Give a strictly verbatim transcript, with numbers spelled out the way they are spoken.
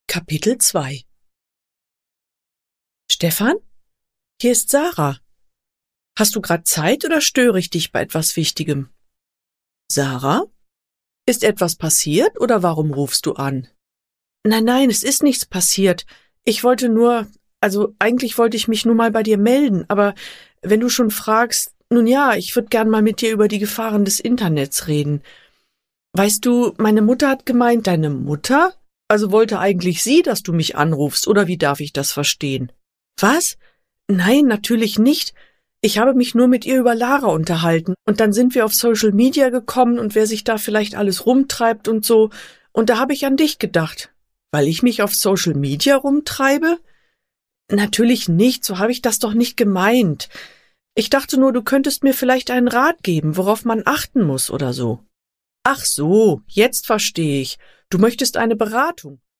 Kapitel zwei. Stefan? Hier ist Sarah. Hast du grad Zeit oder störe ich dich bei etwas Wichtigem? Sarah? Ist etwas passiert oder warum rufst du an? Nein, nein, es ist nichts passiert. Ich wollte nur, also eigentlich wollte ich mich nur mal bei dir melden, aber wenn du schon fragst, nun ja, ich würde gern mal mit dir über die Gefahren des Internets reden. Weißt du, meine Mutter hat gemeint, deine Mutter? Also wollte eigentlich sie, dass du mich anrufst, oder wie darf ich das verstehen? Was? Nein, natürlich nicht. Ich habe mich nur mit ihr über Lara unterhalten, und dann sind wir auf Social Media gekommen und wer sich da vielleicht alles rumtreibt und so, und da habe ich an dich gedacht. Weil ich mich auf Social Media rumtreibe? Natürlich nicht, so habe ich das doch nicht gemeint. Ich dachte nur, du könntest mir vielleicht einen Rat geben, worauf man achten muss oder so. Ach so, jetzt verstehe ich. Du möchtest eine Beratung.